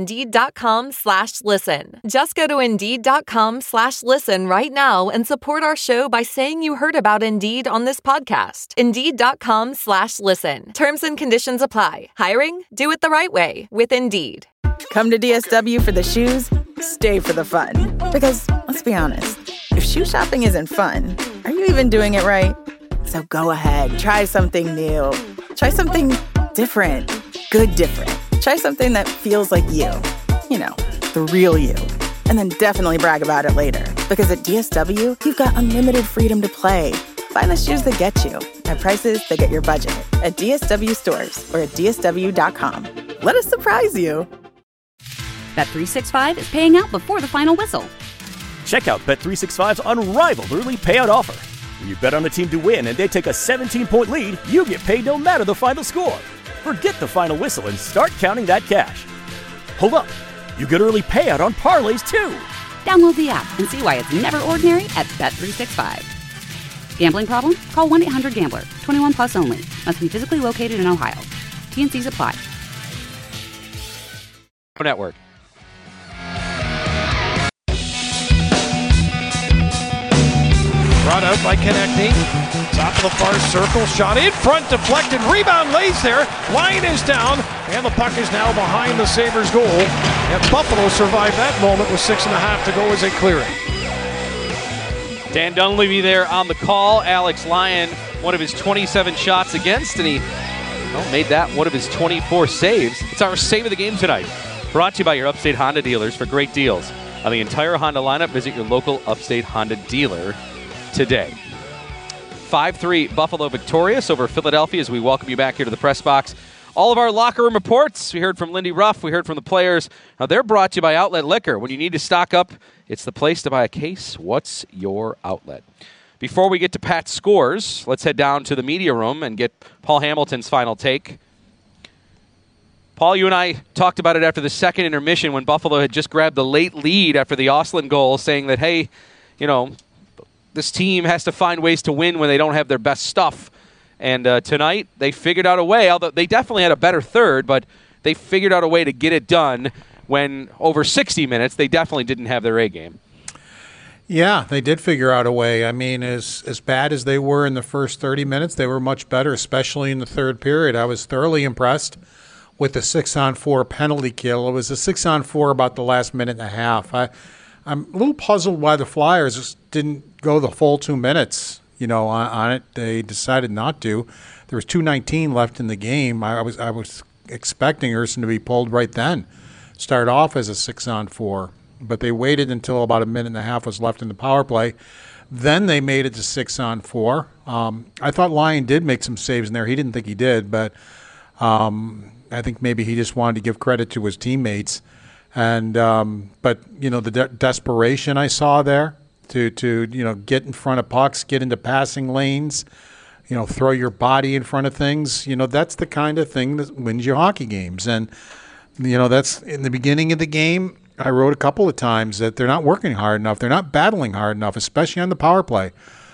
Indeed.com/listen. Just go to Indeed.com/listen right now and support our show by saying you heard about Indeed on this podcast. Indeed.com/listen. Terms and conditions apply. Hiring? Do it the right way with Indeed. Come to DSW for the shoes, stay for the fun. Because, let's be honest, if shoe shopping isn't fun, are you even doing it right? So go ahead, try something new. Try something different. Good different. Try something that feels like you. You know, the real you. And then definitely brag about it later. Because at DSW, you've got unlimited freedom to play. Find the shoes that get you at prices that get your budget at DSW stores or at DSW.com. Let us surprise you. Bet365 is paying out before the final whistle. Check out Bet365's unrivaled early payout offer. When you bet on a team to win and they take a 17-point lead, you get paid no matter the final score. Forget the final whistle and start counting that cash. Hold up. You get early payout on parlays, too. Download the app and see why it's never ordinary at Bet365. Gambling problem? Call 1-800-GAMBLER. 21 plus only. Must be physically located in Ohio. T&Cs apply. Network. Brought out by Konechny. Top of the far circle. Shot in front. Deflected. Rebound lays there. Line is down. And the puck is now behind the Sabres goal. And Buffalo survived that moment with 6.5 to go as they clear it. Dan Dunleavy there on the call. Alex Lyon, one of his 27 shots against, and he made that one of his 24 saves. It's our save of the game tonight. Brought to you by your Upstate Honda dealers for great deals on the entire Honda lineup. Visit your local Upstate Honda dealer today. 5-3 Buffalo victorious over Philadelphia as we welcome you back here to the press box. All of our locker room reports. We heard from Lindy Ruff. We heard from the players. Now they're brought to you by Outlet Liquor. When you need to stock up, it's the place to buy a case. What's your outlet? Before we get to Pat's scores, let's head down to the media room and get Paul Hamilton's final take. Paul, you and I talked about it after the second intermission when Buffalo had just grabbed the late lead after the Ostlund goal, saying that, hey, you know, this team has to find ways to win when they don't have their best stuff. And tonight, they figured out a way, although they definitely had a better third, but they figured out a way to get it done when over 60 minutes, they definitely didn't have their A game. Yeah, they did figure out a way. I mean, as bad as they were in the first 30 minutes, they were much better, especially in the third period. I was thoroughly impressed with the 6-on-4 penalty kill. It was a 6-on-4 about the last minute and a half. I'm a little puzzled why the Flyers didn't go the full 2 minutes. On it. They decided not to. There was 2:19 left in the game. I was expecting Ersson to be pulled right then. Start off as a 6-on-4, but they waited until about a minute and a half was left in the power play. Then they made it to 6-on-4. I thought Lyon did make some saves in there. He didn't think he did, but I think maybe he just wanted to give credit to his teammates. And but the desperation I saw there. To get in front of pucks, get into passing lanes, throw your body in front of things. That's the kind of thing that wins you hockey games. And, that's in the beginning of the game. I wrote a couple of times that they're not working hard enough. They're not battling hard enough, especially on the power play.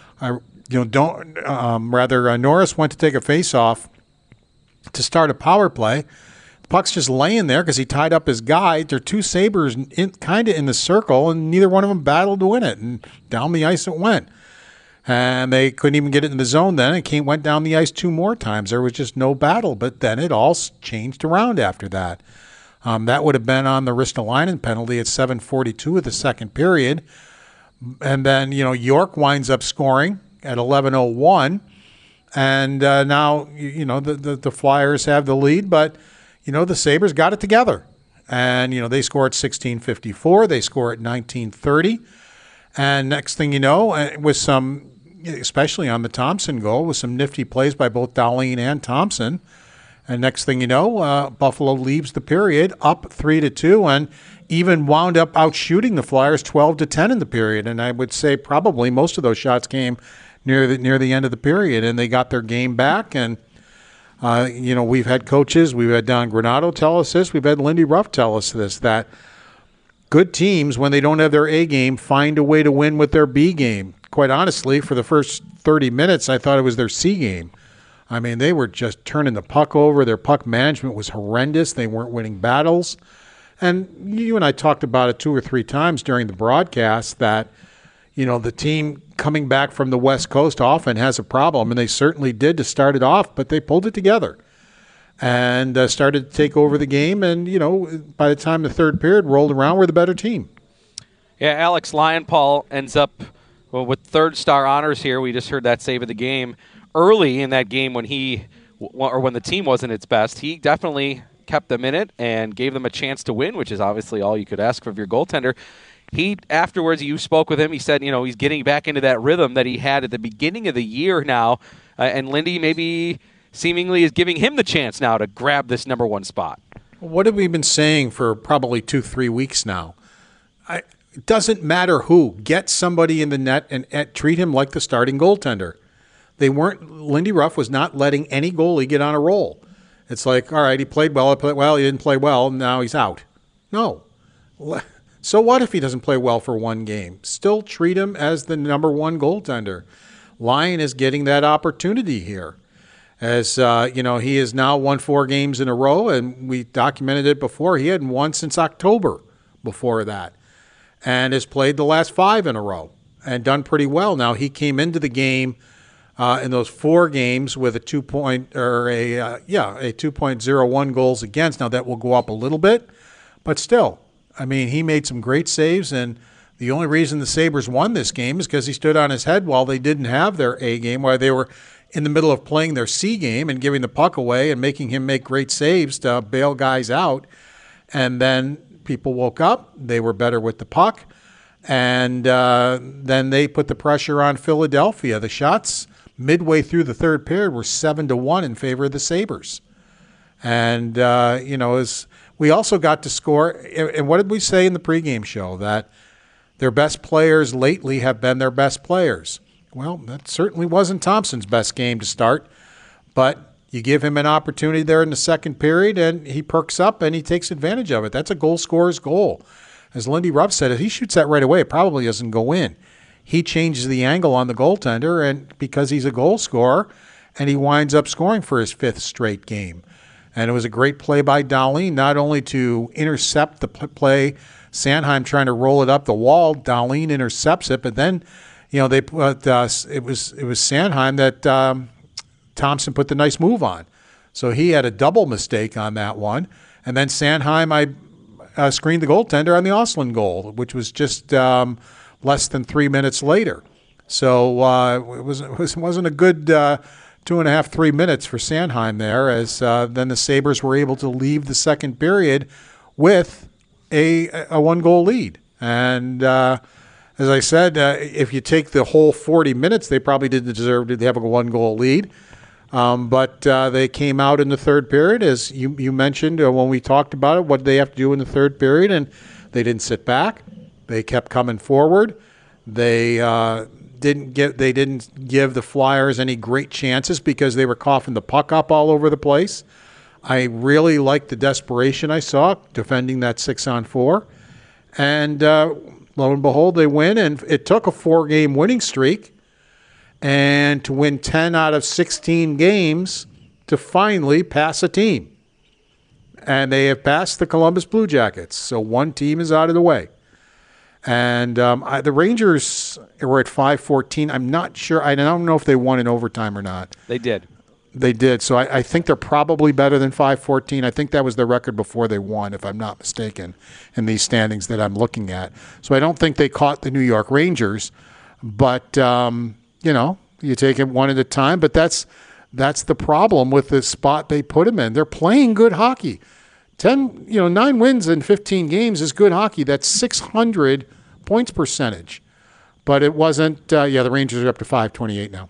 Norris went to take a face-off to start a power play. The puck's just laying there because he tied up his guy. There are two Sabres kind of in the circle, and neither one of them battled to win it. And down the ice it went. And they couldn't even get it in the zone then. It went down the ice 2 more times. There was just no battle. But then it all changed around after that. That would have been on the Ristolainen penalty at 7:42 of the second period. And then, York winds up scoring at 11:01. And now, the Flyers have the lead, but, the Sabres got it together. And, they score at 16:54. They score at 19:30. And next thing you know, with some, especially on the Thompson goal, with some nifty plays by both Dahlin and Thompson. And next thing you know, Buffalo leaves the period up 3-2 and even wound up outshooting the Flyers 12-10 in the period. And I would say probably most of those shots came near the end of the period, and they got their game back. And we've had coaches, we've had Don Granato tell us this, we've had Lindy Ruff tell us this, that good teams, when they don't have their A game, find a way to win with their B game. Quite honestly, for the first 30 minutes, I thought it was their C game. I mean, they were just turning the puck over. Their puck management was horrendous. They weren't winning battles. And you and I talked about it 2 or 3 times during the broadcast that, the team coming back from the West Coast often has a problem, and they certainly did to start it off, but they pulled it together and started to take over the game. And, by the time the third period rolled around, we're the better team. Yeah, Alex Lyon-Paul ends up with third-star honors here. We just heard that save of the game. Early in that game when when the team wasn't its best, he definitely kept them in it and gave them a chance to win, which is obviously all you could ask of your goaltender. Afterwards, you spoke with him. He said, he's getting back into that rhythm that he had at the beginning of the year now, and Lindy maybe seemingly is giving him the chance now to grab this number 1 spot. What have we been saying for probably 2-3 weeks now? It doesn't matter who. Get somebody in the net and treat him like the starting goaltender. Lindy Ruff was not letting any goalie get on a roll. It's like, all right, he played well, he didn't play well, now he's out. No. So what if he doesn't play well for one game? Still treat him as the number 1 goaltender. Lyon is getting that opportunity here. As, he has now won 4 games in a row, and we documented it before. He hadn't won since October before that, and has played the last 5 in a row and done pretty well. Now, he came into the game in those 4 games with a 2.01 goals against. Now that will go up a little bit, but still, I mean, he made some great saves, and the only reason the Sabres won this game is because he stood on his head while they didn't have their A game, while they were in the middle of playing their C game and giving the puck away and making him make great saves to bail guys out. And then people woke up, they were better with the puck, and then they put the pressure on Philadelphia. The shots midway through the third period were 7-1 in favor of the Sabres. And, as we also got to score, and what did we say in the pregame show? That their best players lately have been their best players. Well, that certainly wasn't Thompson's best game to start, but you give him an opportunity there in the second period, and he perks up and he takes advantage of it. That's a goal scorer's goal. As Lindy Ruff said, if he shoots that right away, it probably doesn't go in. He changes the angle on the goaltender, and because he's a goal scorer, and he winds up scoring for his 5th straight game. And it was a great play by Dahlin, not only to intercept the play, Sanheim trying to roll it up the wall, Dahlin intercepts it, but then, they put it was Sanheim that Thompson put the nice move on. So he had a double mistake on that one. And then Sanheim, screened the goaltender on the Ostlund goal, which was just less than 3 minutes later. So it wasn't a good 2.5, 3 minutes for Sanheim there, as then the Sabres were able to leave the second period with a 1-goal lead. And as I said, if you take the whole 40 minutes, they probably didn't deserve to have a 1-goal lead. But they came out in the third period, as you mentioned when we talked about it, what they have to do in the third period, and they didn't sit back. They kept coming forward. They didn't give the Flyers any great chances because they were coughing the puck up all over the place. I really liked the desperation I saw defending that 6-on-4. And lo and behold, they win, and it took a 4-game winning streak and to win 10 out of 16 games to finally pass a team. And they have passed the Columbus Blue Jackets, so one team is out of the way. And the Rangers were at 5-14. I'm not sure. I don't know if they won in overtime or not. They did. They did. So I think they're probably better than 5-14. I think that was their record before they won, if I'm not mistaken, in these standings that I'm looking at. So I don't think they caught the New York Rangers. But, you You take it one at a time, but that's the problem with the spot they put him in. They're playing good hockey. 9 wins in 15 games is good hockey. That's 600 points percentage. But it wasn't, the Rangers are up to 528 now.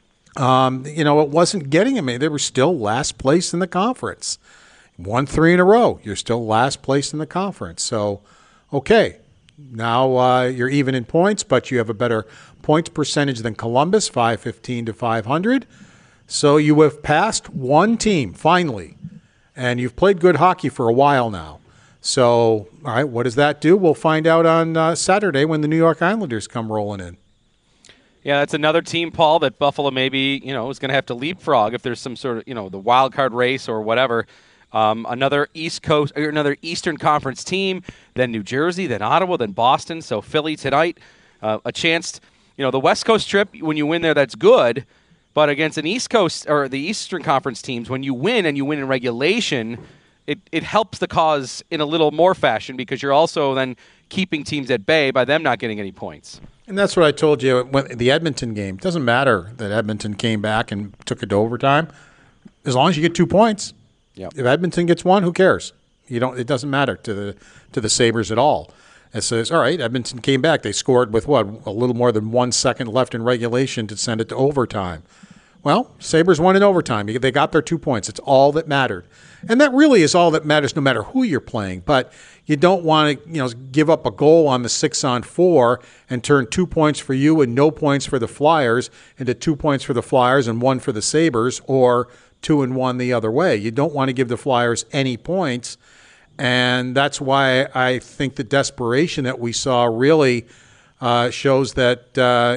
It wasn't getting them. They were still last place in the conference. Won 3 in a row. You're still last place in the conference. So, okay, now you're even in points, but you have a better points percentage than Columbus, 515 to 500. So you have passed one team, finally. And you've played good hockey for a while now. So, all right, what does that do? We'll find out on Saturday when the New York Islanders come rolling in. Yeah, that's another team, Paul, that Buffalo maybe, is going to have to leapfrog if there's some sort of, the wild card race or whatever. Another East Coast or another Eastern Conference team, then New Jersey, then Ottawa, then Boston. So Philly tonight, a chance. The West Coast trip, when you win there, that's good. But against an East Coast or the Eastern Conference teams, when you win and you win in regulation, it helps the cause in a little more fashion because you're also then keeping teams at bay by them not getting any points. And that's what I told you when the Edmonton game. It doesn't matter that Edmonton came back and took it to overtime, as long as you get 2 points. Yep. If Edmonton gets 1, who cares? It doesn't matter to the Sabres at all. It says, all right, Edmonton came back. They scored with a little more than 1 second left in regulation to send it to overtime. Well, Sabres won in overtime. They got their 2 points. It's all that mattered. And that really is all that matters no matter who you're playing. But you don't want to give up a goal on the 6-on-4 and turn 2 points for you and no points for the Flyers into 2 points for the Flyers and 1 for the Sabres, or 2 and 1 the other way. You don't want to give the Flyers any points. And that's why I think the desperation that we saw really shows that,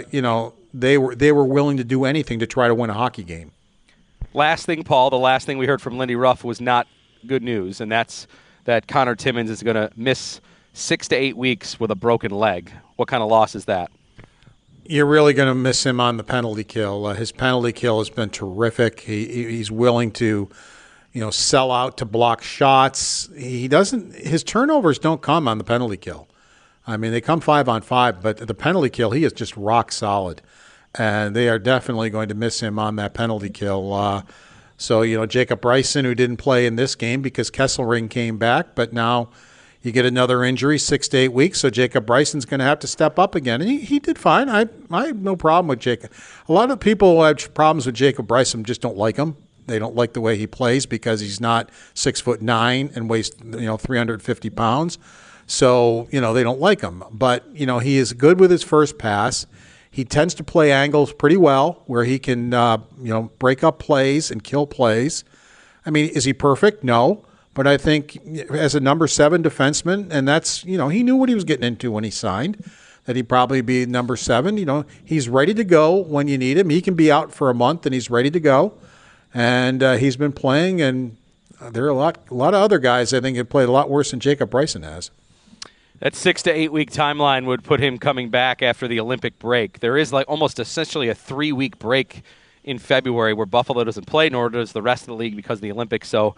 they were willing to do anything to try to win a hockey game. Last thing, Paul, the last thing we heard from Lindy Ruff was not good news, and that's that Connor Timmins is going to miss 6 to 8 weeks with a broken leg. What kind of loss is that? You're really going to miss him on the penalty kill. His penalty kill has been terrific. He's willing to, sell out to block shots. His turnovers don't come on the penalty kill. I mean, they come 5-on-5, but the penalty kill, he is just rock solid. And they are definitely going to miss him on that penalty kill. So, Jacob Bryson, who didn't play in this game because Kesselring came back, but now you get another injury, 6 to 8 weeks, so Jacob Bryson's going to have to step up again. And he did fine. I have no problem with Jacob. A lot of people who have problems with Jacob Bryson just don't like him. They don't like the way he plays because he's not 6'9" and weighs 350 pounds. So, they don't like him. But, he is good with his first pass. He tends to play angles pretty well where he can, break up plays and kill plays. I mean, is he perfect? No. But I think as a number 7 defenseman, and that's, he knew what he was getting into when he signed, that he'd probably be number 7. He's ready to go when you need him. He can be out for a month and he's ready to go. And he's been playing, and there are a lot of other guys I think have played a lot worse than Jacob Bryson has. That 6 to 8 week timeline would put him coming back after the Olympic break. There is almost essentially a 3-week break in February where Buffalo doesn't play, nor does the rest of the league because of the Olympics. So,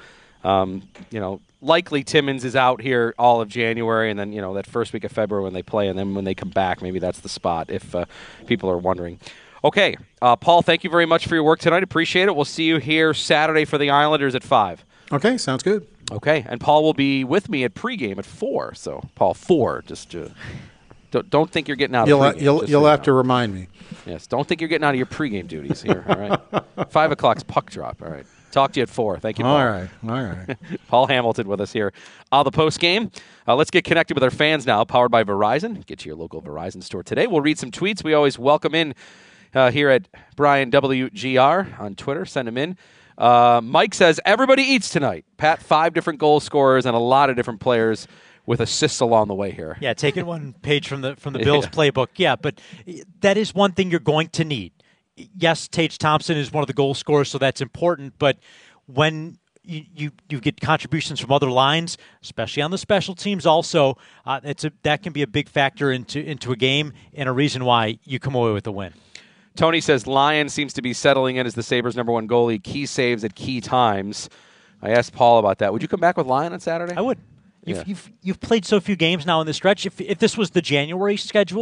likely Timmins is out here all of January, and then, that first week of February when they play, and then when they come back, maybe that's the spot if people are wondering. Okay, Paul, thank you very much for your work tonight. Appreciate it. We'll see you here Saturday for the Islanders at 5. Okay, sounds good. Okay, and Paul will be with me at pregame at 4. So, Paul, 4. Just don't think you're getting out of pregame. You'll have to remind me. Yes, don't think you're getting out of your pregame duties here. All right, 5 o'clock's puck drop. All right, talk to you at 4. Thank you, Paul. All right. Paul Hamilton with us here on the post game. Let's get connected with our fans now. Powered by Verizon. Get to your local Verizon store today. We'll read some tweets. We always welcome in here at Brian WGR on Twitter. Send them in. Mike says, everybody eats tonight. Pat, 5 different goal scorers and a lot of different players with assists along the way here. Yeah, taking one page from the Bills playbook. Yeah, but that is one thing you're going to need. Yes, Tage Thompson is one of the goal scorers, so that's important. But when you get contributions from other lines, especially on the special teams also, that can be a big factor into a game and a reason why you come away with a win. Tony says Lyon seems to be settling in as the Sabres' number 1 goalie. Key saves at key times. I asked Paul about that. Would you come back with Lyon on Saturday? I would. You've played so few games now in the stretch. If this was the January schedule,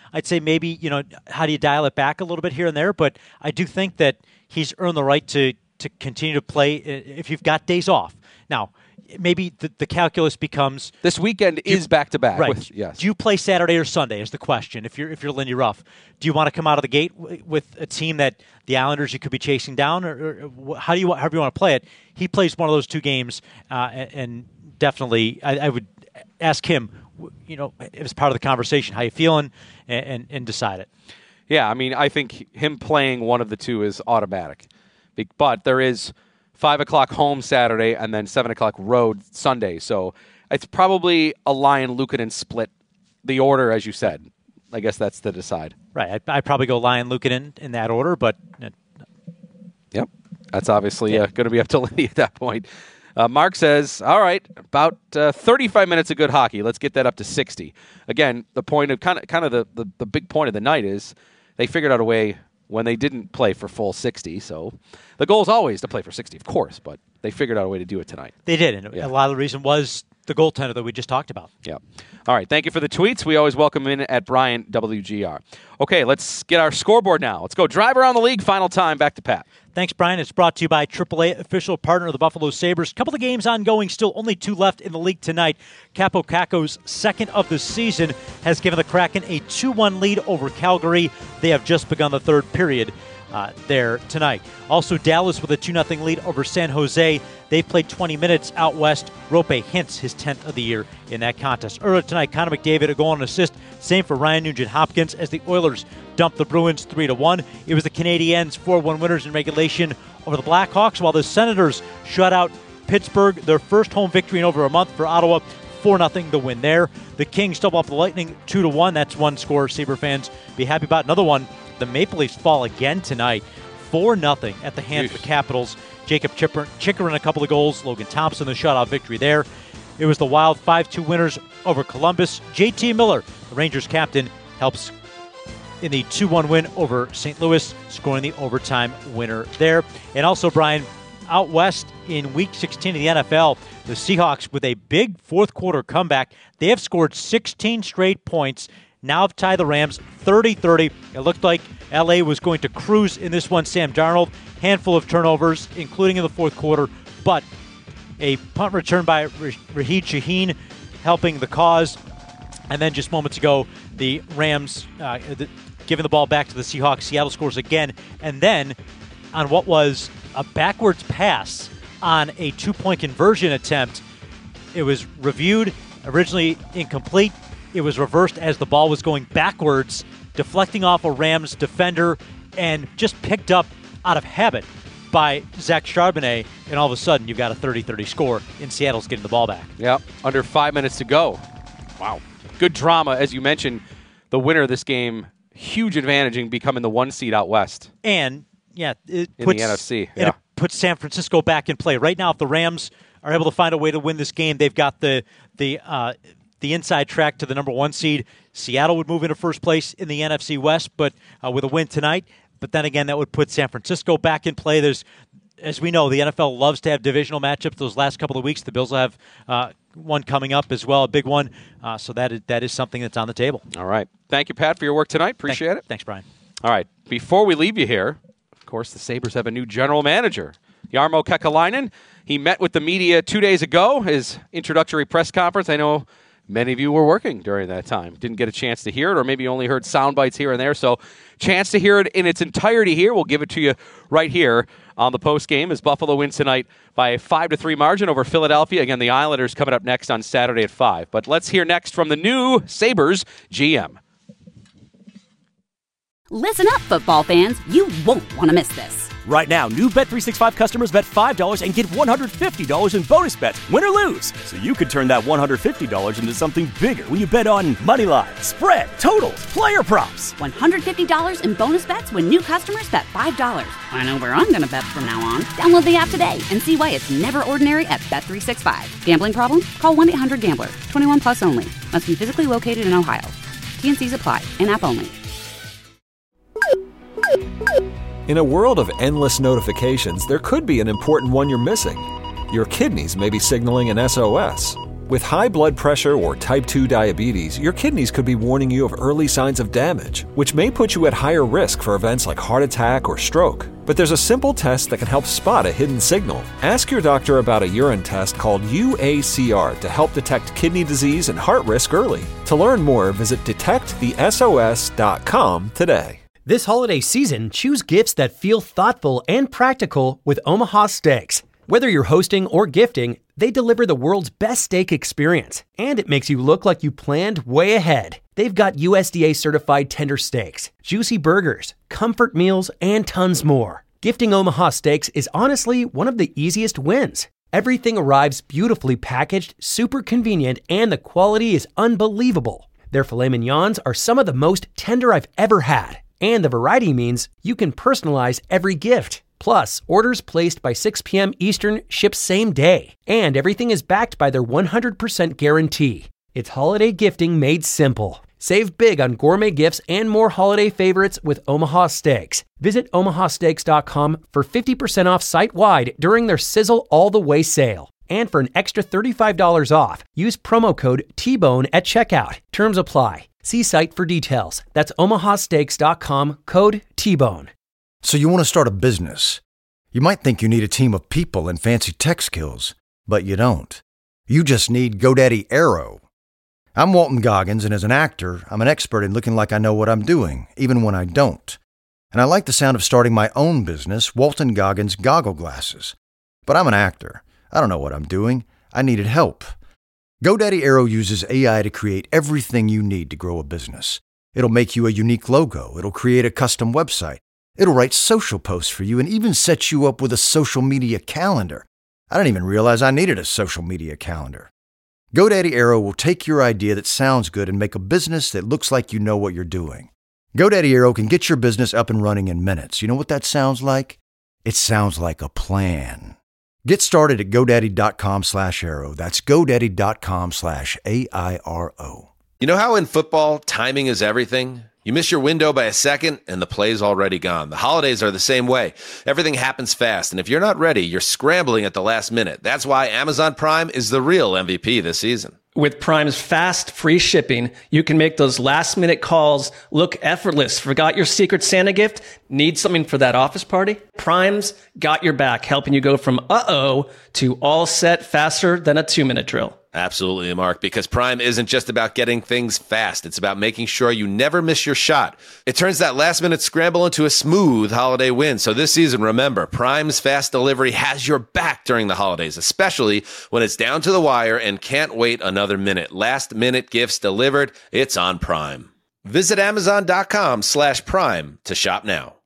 I'd say maybe, how do you dial it back a little bit here and there? But I do think that he's earned the right to continue to play if you've got days off. Now, maybe the calculus becomes this weekend is back-to-back. Right. Yes. Do you play Saturday or Sunday is the question if you're Lindy Ruff. Do you want to come out of the gate with a team that the Islanders you could be chasing down, or however you want to play it? He plays one of those two games, and definitely I would ask him, as part of the conversation, how you feeling, and decide it. Yeah, I mean, I think him playing one of the two is automatic. But there is 5 o'clock home Saturday and then 7 o'clock road Sunday. So it's probably a Lyon-Luukkonen split, the order, as you said. I guess that's to decide. Right. I'd probably go Lyon-Luukkonen in that order, but... Yep. That's obviously going to be up to Lindy at that point. Mark says, all right, about 35 minutes of good hockey. Let's get that up to 60. Again, the point of kind of the big point of the night is they figured out a way when they didn't play for full 60. So the goal is always to play for 60, of course, but they figured out a way to do it tonight. They did, and a lot of the reason was the goaltender that we just talked about. Yeah. All right, thank you for the tweets. We always welcome in at Brian WGR. Okay, let's get our scoreboard now. Let's go drive around the league. Final time. Back to Pat. Thanks, Brian. It's brought to you by AAA, official partner of the Buffalo Sabres. Couple of games ongoing, still only 2 left in the league tonight. Capo Caco's second of the season has given the Kraken a 2-1 lead over Calgary. They have just begun the third period there tonight. Also, Dallas with a 2-0 lead over San Jose. They played 20 minutes out west. Rope hints his 10th of the year in that contest. Earlier tonight, Connor McDavid a goal and assist. Same for Ryan Nugent-Hopkins as the Oilers dumped the Bruins 3-1. It was the Canadiens 4-1 winners in regulation over the Blackhawks, while the Senators shut out Pittsburgh, their first home victory in over a month. For Ottawa, 4-0 the win there. The Kings double up the Lightning 2-1. That's one score Sabre fans be happy about. Another one, the Maple Leafs fall again tonight, 4-0 at the hands of the Capitals. Jacob Chikrin a couple of goals. Logan Thompson the shutout victory there. It was the Wild 5-2 winners over Columbus. JT Miller, the Rangers captain, helps in the 2-1 win over St. Louis, scoring the overtime winner there. And also, Brian, out west in Week 16 of the NFL, the Seahawks with a big fourth quarter comeback. They have scored 16 straight points. Now have tied the Rams 30-30. It looked like L.A. was going to cruise in this one. Sam Darnold, handful of turnovers, including in the fourth quarter, but a punt return by Raheed Shaheen helping the cause. And then just moments ago, the Rams giving the ball back to the Seahawks. Seattle scores again. And then on what was a backwards pass on a 2-point conversion attempt, it was reviewed, originally incomplete. It was reversed as the ball was going backwards, deflecting off a Rams defender, and just picked up out of habit by Zach Charbonnet, and all of a sudden you've got a 30-30 score, and Seattle's getting the ball back. Yep, under 5 minutes to go. Wow. Good drama, as you mentioned. The winner of this game, huge advantage in becoming the 1 seed out west. And, it in puts, the NFC. And it puts San Francisco back in play. Right now, if the Rams are able to find a way to win this game, they've got the inside track to the number 1 seed. Seattle would move into first place in the NFC West, but with a win tonight. But then again, that would put San Francisco back in play. There's, as we know, the NFL loves to have divisional matchups. Those last couple of weeks, the Bills will have one coming up as well, a big one. So that is something that's on the table. All right. Thank you, Pat, for your work tonight. Appreciate it. Thanks, Brian. All right. Before we leave you here, of course, the Sabres have a new general manager, Jarmo Kekalainen. He met with the media 2 days ago, his introductory press conference. I know many of you were working during that time. Didn't get a chance to hear it, or maybe only heard sound bites here and there. So chance to hear it in its entirety here. We'll give it to you right here on the post game as Buffalo wins tonight by a 5-3 margin over Philadelphia. Again, the Islanders coming up next on Saturday at 5. But let's hear next from the new Sabres GM. Listen up, football fans. You won't want to miss this. Right now, new Bet365 customers bet $5 and get $150 in bonus bets, win or lose. So you could turn that $150 into something bigger when you bet on moneyline, spread, totals, player props. $150 in bonus bets when new customers bet $5. I know where I'm going to bet from now on. Download the app today and see why it's never ordinary at Bet365. Gambling problem? Call 1-800-GAMBLER. 21 plus only. Must be physically located in Ohio. T&Cs apply. In-app only. In a world of endless notifications, there could be an important one you're missing. Your kidneys may be signaling an SOS. With high blood pressure or type 2 diabetes, your kidneys could be warning you of early signs of damage, which may put you at higher risk for events like heart attack or stroke. But there's a simple test that can help spot a hidden signal. Ask your doctor about a urine test called UACR to help detect kidney disease and heart risk early. To learn more, visit detectthesos.com today. This holiday season, choose gifts that feel thoughtful and practical with Omaha Steaks. Whether you're hosting or gifting, they deliver the world's best steak experience, and it makes you look like you planned way ahead. They've got USDA certified tender steaks, juicy burgers, comfort meals, and tons more. Gifting Omaha Steaks is honestly one of the easiest wins. Everything arrives beautifully packaged, super convenient, and the quality is unbelievable. Their filet mignons are some of the most tender I've ever had, and the variety means you can personalize every gift. Plus, orders placed by 6 p.m. Eastern ship same day, and everything is backed by their 100% guarantee. It's holiday gifting made simple. Save big on gourmet gifts and more holiday favorites with Omaha Steaks. Visit omahasteaks.com for 50% off site-wide during their Sizzle All the Way sale. And for an extra $35 off, use promo code TBONE at checkout. Terms apply. See site for details. That's omahasteaks.com, code TBONE. So you want to start a business. You might think you need a team of people and fancy tech skills, but you don't. You just need GoDaddy Aero. I'm Walton Goggins, and as an actor, I'm an expert in looking like I know what I'm doing, even when I don't. And I like the sound of starting my own business, Walton Goggins Goggle Glasses. But I'm an actor. I don't know what I'm doing. I needed help. GoDaddy Aero uses AI to create everything you need to grow a business. It'll make you a unique logo. It'll create a custom website. It'll write social posts for you and even set you up with a social media calendar. I didn't even realize I needed a social media calendar. GoDaddy Aero will take your idea that sounds good and make a business that looks like you know what you're doing. GoDaddy Aero can get your business up and running in minutes. You know what that sounds like? It sounds like a plan. Get started at GoDaddy.com/Aero. That's GoDaddy.com/AIRO. You know how in football, timing is everything? You miss your window by a second, and the play's already gone. The holidays are the same way. Everything happens fast, and if you're not ready, you're scrambling at the last minute. That's why Amazon Prime is the real MVP this season. With Prime's fast, free shipping, you can make those last-minute calls look effortless. Forgot your Secret Santa gift? Need something for that office party? Prime's got your back, helping you go from uh-oh to all set faster than a 2-minute drill. Absolutely, Mark, because Prime isn't just about getting things fast. It's about making sure you never miss your shot. It turns that last-minute scramble into a smooth holiday win. So this season, remember, Prime's fast delivery has your back during the holidays, especially when it's down to the wire and can't wait another minute. Last-minute gifts delivered. It's on Prime. Visit Amazon.com/Prime to shop now.